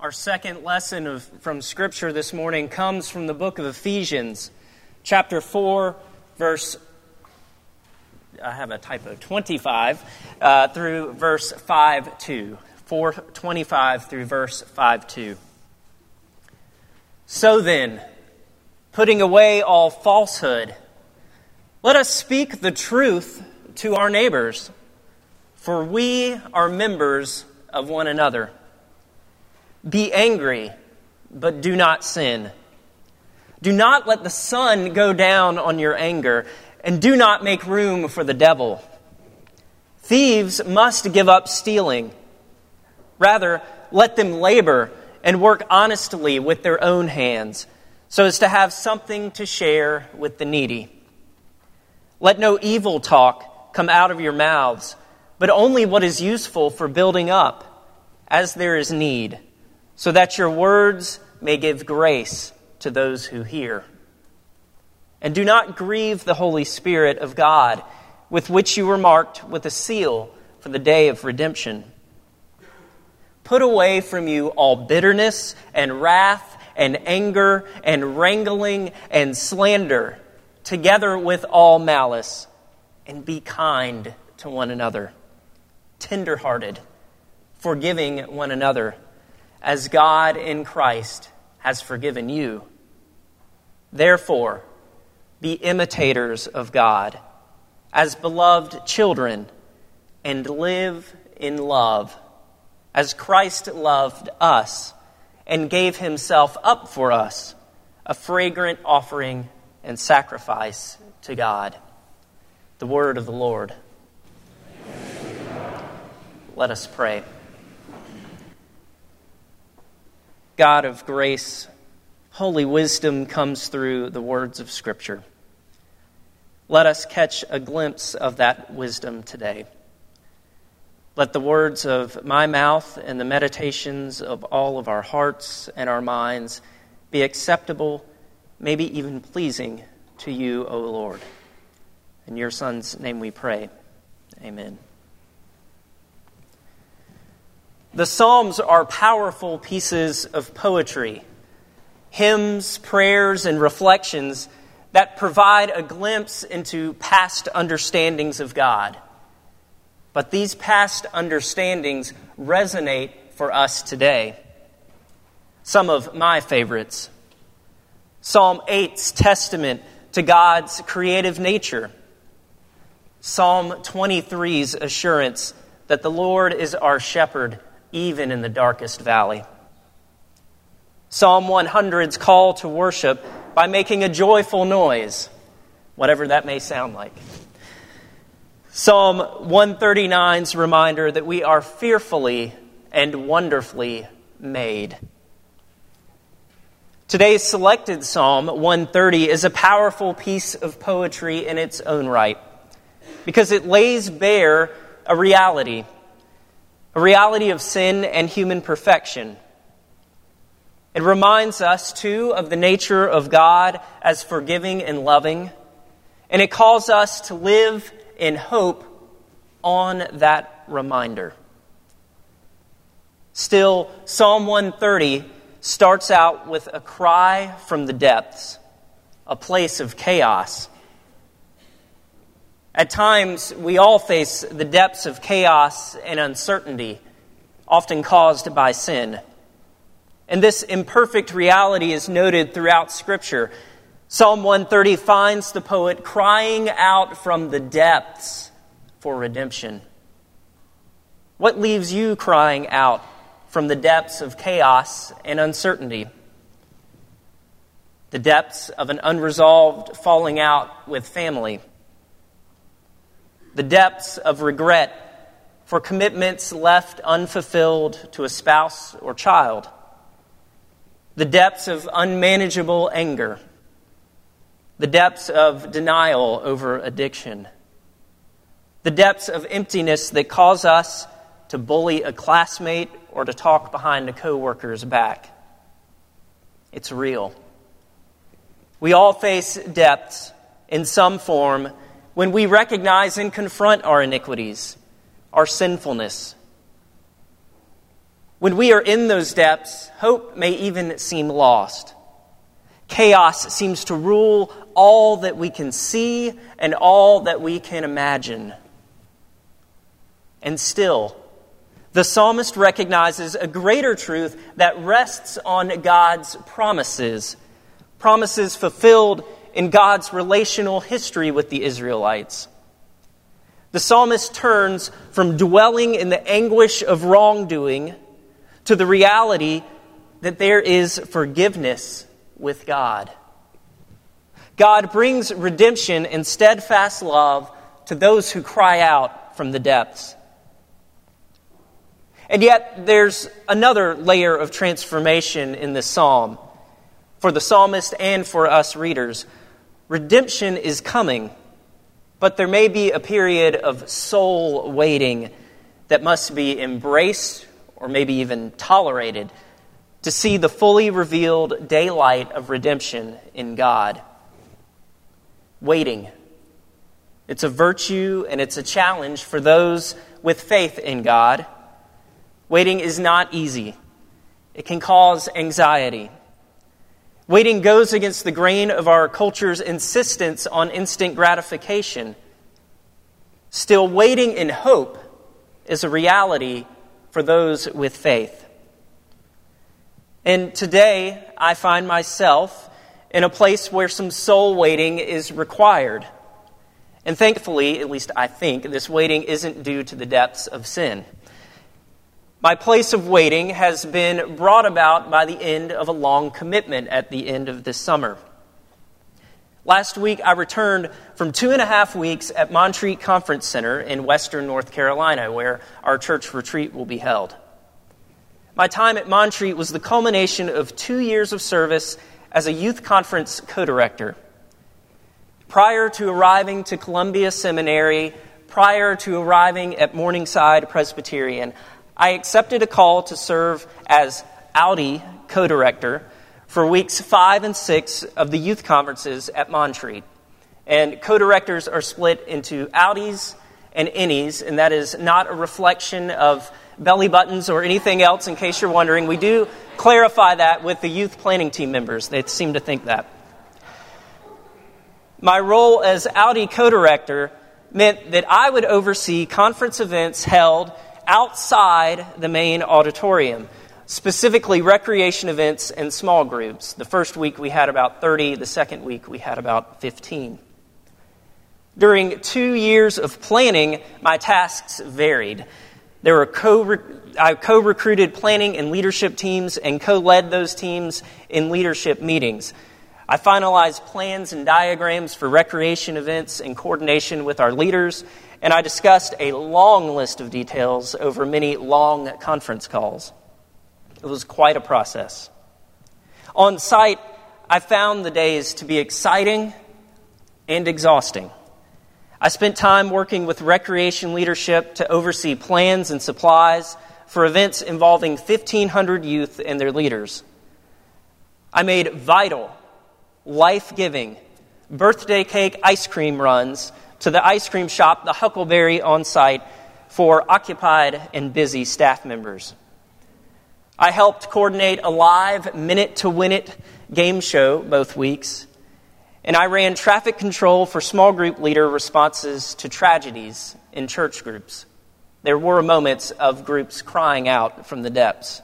Our second lesson from Scripture this morning comes from the book of Ephesians, chapter 4, verse, I have a typo, 25 through verse 5-2. 4:25 through verse 5-2. So then, putting away all falsehood, let us speak the truth to our neighbors, for we are members of one another. Be angry, but do not sin. Do not let the sun go down on your anger, and do not make room for the devil. Thieves must give up stealing. Rather, let them labor and work honestly with their own hands, so as to have something to share with the needy. Let no evil talk come out of your mouths, but only what is useful for building up, as there is need, so that your words may give grace to those who hear. And do not grieve the Holy Spirit of God, with which you were marked with a seal for the day of redemption. Put away from you all bitterness and wrath and anger and wrangling and slander, together with all malice, and be kind to one another, tender-hearted, forgiving one another, as God in Christ has forgiven you. Therefore, be imitators of God, as beloved children, and live in love, as Christ loved us and gave himself up for us, a fragrant offering and sacrifice to God. The word of the Lord. Let us pray. God of grace, holy wisdom comes through the words of Scripture. Let us catch a glimpse of that wisdom today. Let the words of my mouth and the meditations of all of our hearts and our minds be acceptable, maybe even pleasing to you, O Lord. In your Son's name we pray. Amen. The Psalms are powerful pieces of poetry, hymns, prayers, and reflections that provide a glimpse into past understandings of God. But these past understandings resonate for us today. Some of my favorites. Psalm 8's testament to God's creative nature. Psalm 23's assurance that the Lord is our shepherd, even in the darkest valley. Psalm 100's call to worship by making a joyful noise, whatever that may sound like. Psalm 139's reminder that we are fearfully and wonderfully made. Today's selected Psalm 130 is a powerful piece of poetry in its own right, because it lays bare a reality of sin and human perfection. It reminds us, too, of the nature of God as forgiving and loving, and it calls us to live in hope on that reminder. Still, Psalm 130 starts out with a cry from the depths, a place of chaos. At times, we all face the depths of chaos and uncertainty, often caused by sin. And this imperfect reality is noted throughout Scripture. Psalm 130 finds the poet crying out from the depths for redemption. What leaves you crying out from the depths of chaos and uncertainty? The depths of an unresolved falling out with family. The depths of regret for commitments left unfulfilled to a spouse or child. The depths of unmanageable anger. The depths of denial over addiction. The depths of emptiness that cause us to bully a classmate or to talk behind a coworker's back. It's real. We all face depths in some form when we recognize and confront our iniquities, our sinfulness. When we are in those depths, hope may even seem lost. Chaos seems to rule all that we can see and all that we can imagine. And still, the psalmist recognizes a greater truth that rests on God's promises, promises fulfilled in God's relational history with the Israelites. The psalmist turns from dwelling in the anguish of wrongdoing to the reality that there is forgiveness with God. God brings redemption and steadfast love to those who cry out from the depths. And yet, there's another layer of transformation in this psalm. For the psalmist and for us readers, redemption is coming, but there may be a period of soul waiting that must be embraced or maybe even tolerated to see the fully revealed daylight of redemption in God. Waiting. It's a virtue and it's a challenge for those with faith in God. Waiting is not easy. It can cause anxiety. Waiting goes against the grain of our culture's insistence on instant gratification. Still, waiting in hope is a reality for those with faith. And today, I find myself in a place where some soul waiting is required. And thankfully, at least I think, this waiting isn't due to the depths of sin. My place of waiting has been brought about by the end of a long commitment at the end of this summer. Last week, I returned from 2.5 weeks at Montreat Conference Center in western North Carolina, where our church retreat will be held. My time at Montreat was the culmination of 2 years of service as a youth conference co-director. Prior to arriving to Columbia Seminary, prior to arriving at Morningside Presbyterian, I accepted a call to serve as Audi co-director for weeks 5 and 6 of the youth conferences at Montreat. And co-directors are split into outies and innies, and that is not a reflection of belly buttons or anything else, in case you're wondering. We do clarify that with the youth planning team members. They seem to think that. My role as Audi co-director meant that I would oversee conference events held outside the main auditorium, specifically recreation events and small groups. The first week we had about 30, the second week we had about 15. During 2 years of planning, my tasks varied. There were I co-recruited planning and leadership teams and co-led those teams in leadership meetings. I finalized plans and diagrams for recreation events in coordination with our leaders, and I discussed a long list of details over many long conference calls. It was quite a process. On site, I found the days to be exciting and exhausting. I spent time working with recreation leadership to oversee plans and supplies for events involving 1,500 youth and their leaders. I made vital, life-giving birthday cake ice cream runs to the ice cream shop, the Huckleberry, on site for occupied and busy staff members. I helped coordinate a live minute-to-win-it game show both weeks, and I ran traffic control for small group leader responses to tragedies in church groups. There were moments of groups crying out from the depths.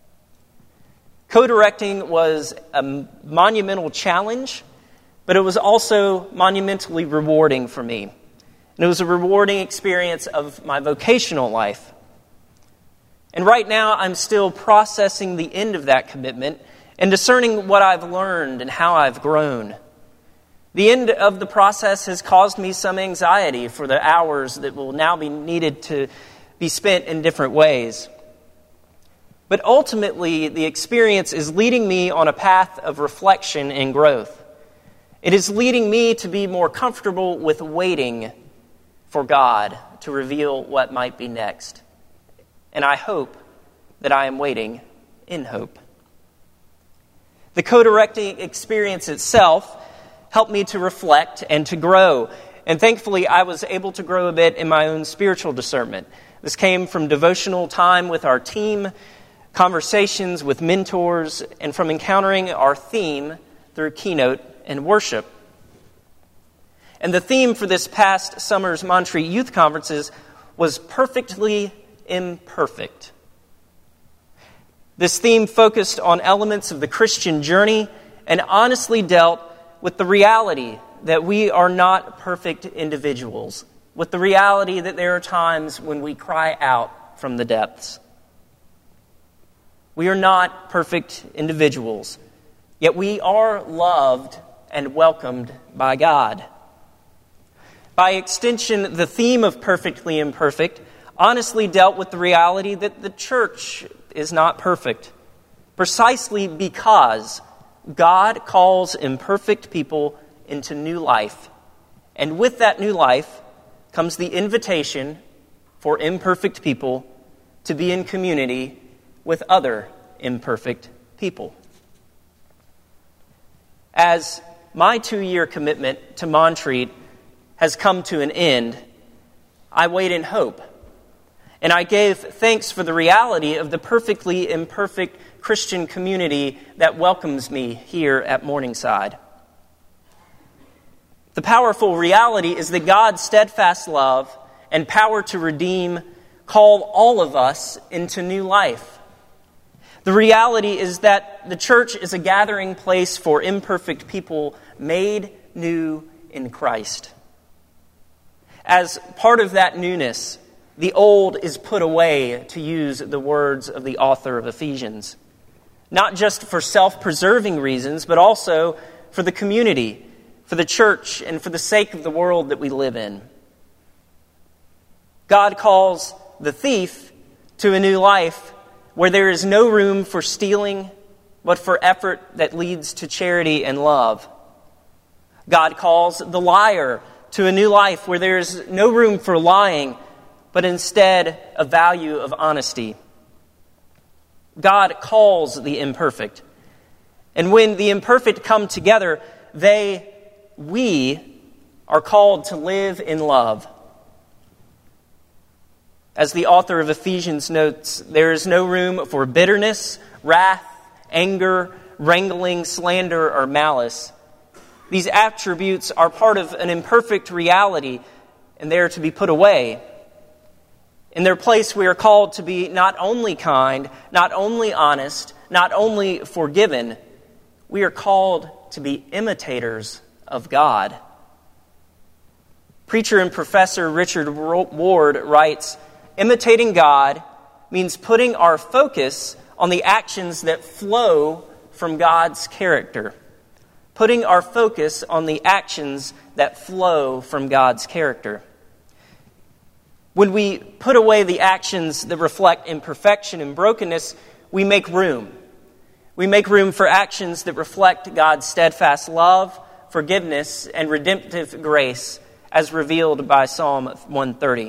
Co-directing was a monumental challenge, but it was also monumentally rewarding for me. And it was a rewarding experience of my vocational life. And right now, I'm still processing the end of that commitment and discerning what I've learned and how I've grown. The end of the process has caused me some anxiety for the hours that will now be needed to be spent in different ways. But ultimately, the experience is leading me on a path of reflection and growth. It is leading me to be more comfortable with waiting for God to reveal what might be next. And I hope that I am waiting in hope. The co-directing experience itself helped me to reflect and to grow. And thankfully, I was able to grow a bit in my own spiritual discernment. This came from devotional time with our team, conversations with mentors, and from encountering our theme through keynote and worship. And the theme for this past summer's Montreat Youth Conferences was Perfectly Imperfect. This theme focused on elements of the Christian journey and honestly dealt with the reality that we are not perfect individuals, with the reality that there are times when we cry out from the depths. We are not perfect individuals, yet we are loved and welcomed by God. By extension, the theme of Perfectly Imperfect honestly dealt with the reality that the church is not perfect, precisely because God calls imperfect people into new life. And with that new life comes the invitation for imperfect people to be in community with other imperfect people. As my 2-year commitment to Montreat has come to an end, I wait in hope. And I gave thanks for the reality of the perfectly imperfect Christian community that welcomes me here at Morningside. The powerful reality is that God's steadfast love and power to redeem call all of us into new life. The reality is that the church is a gathering place for imperfect people made new in Christ. As part of that newness, the old is put away, to use the words of the author of Ephesians. Not just for self-preserving reasons, but also for the community, for the church, and for the sake of the world that we live in. God calls the thief to a new life where there is no room for stealing, but for effort that leads to charity and love. God calls the liar to a new life where there is no room for lying, but instead a value of honesty. God calls the imperfect. And when the imperfect come together, we are called to live in love. As the author of Ephesians notes, there is no room for bitterness, wrath, anger, wrangling, slander, or malice. These attributes are part of an imperfect reality, and they are to be put away. In their place, we are called to be not only kind, not only honest, not only forgiven, we are called to be imitators of God. Preacher and professor Richard Ward writes, "Imitating God means putting our focus on the actions that flow from God's character." Putting our focus on the actions that flow from God's character. When we put away the actions that reflect imperfection and brokenness, we make room. We make room for actions that reflect God's steadfast love, forgiveness, and redemptive grace, as revealed by Psalm 130.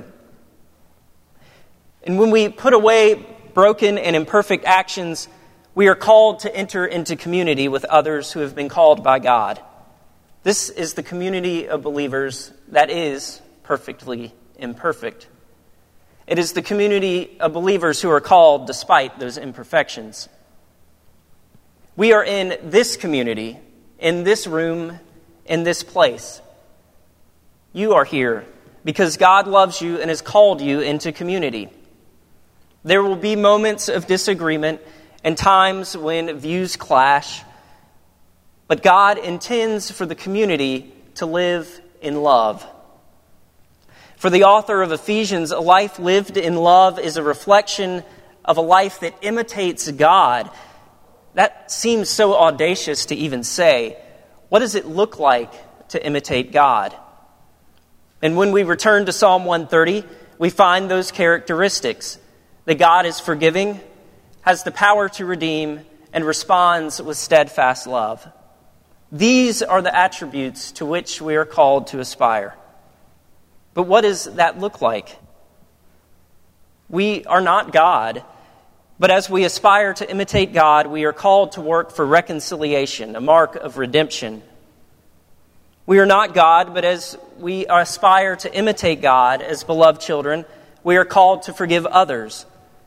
And when we put away broken and imperfect actions, we are called to enter into community with others who have been called by God. This is the community of believers that is perfectly imperfect. It is the community of believers who are called despite those imperfections. We are in this community, in this room, in this place. You are here because God loves you and has called you into community. There will be moments of disagreement and times when views clash, but God intends for the community to live in love. For the author of Ephesians, a life lived in love is a reflection of a life that imitates God. That seems so audacious to even say. What does it look like to imitate God? And when we return to Psalm 130, we find those characteristics. That God is forgiving, has the power to redeem, and responds with steadfast love. These are the attributes to which we are called to aspire. But what does that look like? We are not God, but as we aspire to imitate God, we are called to work for reconciliation, a mark of redemption. We are not God, but as we aspire to imitate God as beloved children, we are called to forgive others.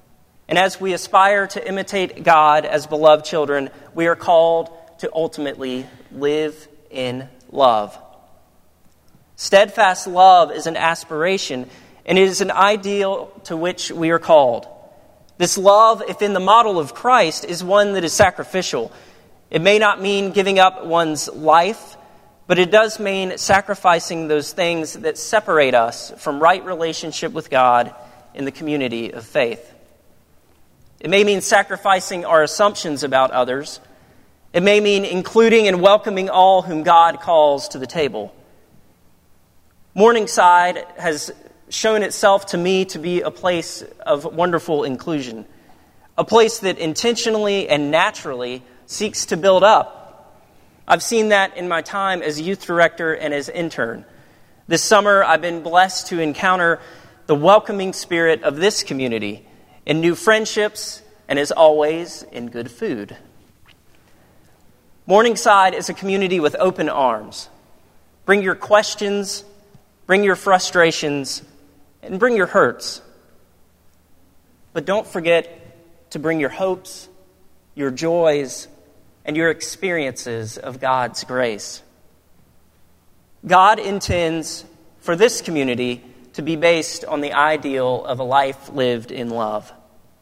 And as we aspire to imitate God as beloved children, we are called to ultimately live in love. Steadfast love is an aspiration, and it is an ideal to which we are called. This love, if in the model of Christ, is one that is sacrificial. It may not mean giving up one's life, but it does mean sacrificing those things that separate us from right relationship with God in the community of faith. It may mean sacrificing our assumptions about others. It may mean including and welcoming all whom God calls to the table. Morningside has shown itself to me to be a place of wonderful inclusion, a place that intentionally and naturally seeks to build up. I've seen that in my time as youth director and as intern. This summer, I've been blessed to encounter the welcoming spirit of this community in new friendships and, as always, in good food. Morningside is a community with open arms. Bring your questions, bring your frustrations, and bring your hurts. But don't forget to bring your hopes, your joys, and your experiences of God's grace. God intends for this community to be based on the ideal of a life lived in love.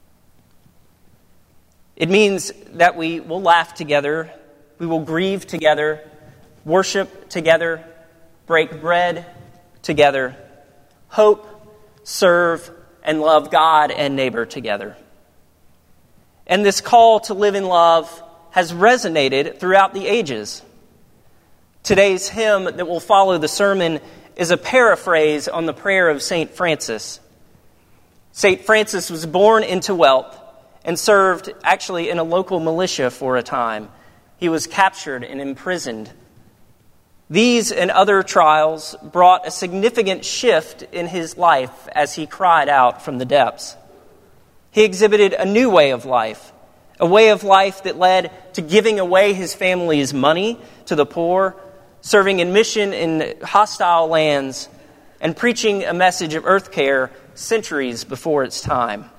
It means that we will laugh together, we will grieve together, worship together, break bread together, hope, serve, and love God and neighbor together. And this call to live in love has resonated throughout the ages. Today's hymn that will follow the sermon is a paraphrase on the prayer of St. Francis. St. Francis was born into wealth and served actually in a local militia for a time. He was captured and imprisoned. These and other trials brought a significant shift in his life as he cried out from the depths. He exhibited a new way of life, a way of life that led to giving away his family's money to the poor, serving in mission in hostile lands, and preaching a message of earth care centuries before its time.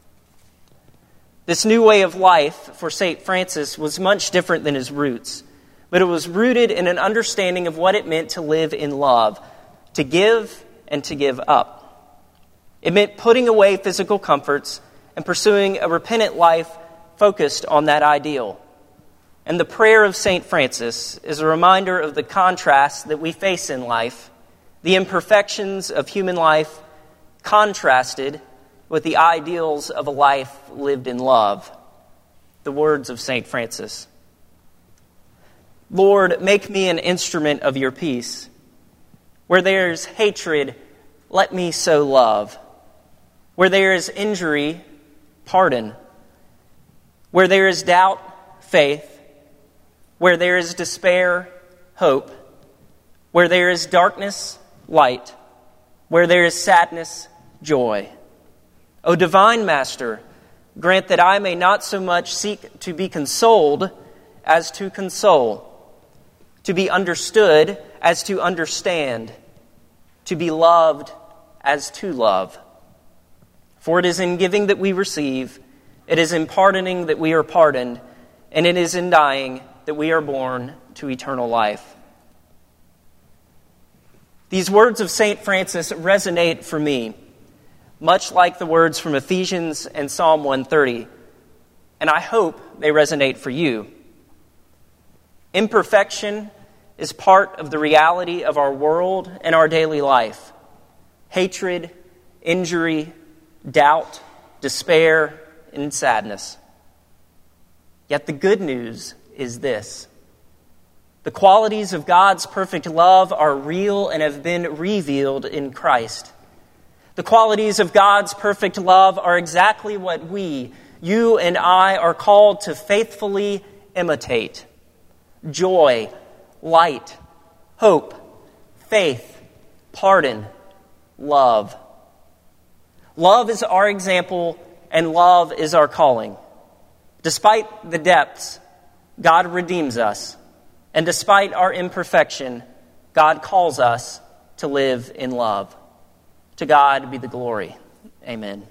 This new way of life for St. Francis was much different than his roots, but it was rooted in an understanding of what it meant to live in love, to give and to give up. It meant putting away physical comforts and pursuing a repentant life focused on that ideal. And the prayer of St. Francis is a reminder of the contrast that we face in life, the imperfections of human life contrasted with the ideals of a life lived in love. The words of St. Francis. Lord, make me an instrument of your peace. Where there is hatred, let me sow love. Where there is injury, pardon. Where there is doubt, faith. Where there is despair, hope. Where there is darkness, light. Where there is sadness, joy. O divine Master, grant that I may not so much seek to be consoled as to console, to be understood as to understand, to be loved as to love. For it is in giving that we receive, it is in pardoning that we are pardoned, and it is in dying that we are born to eternal life. These words of St. Francis resonate for me, much like the words from Ephesians and Psalm 130, and I hope they resonate for you. Imperfection is part of the reality of our world and our daily life. Hatred, injury, doubt, despair, and sadness. Yet the good news is this. The qualities of God's perfect love are real and have been revealed in Christ. The qualities of God's perfect love are exactly what we, you and I, are called to faithfully imitate. Joy, light, hope, faith, pardon, love. Love is our example, and love is our calling. Despite the depths, God redeems us. And despite our imperfection, God calls us to live in love. To God be the glory. Amen.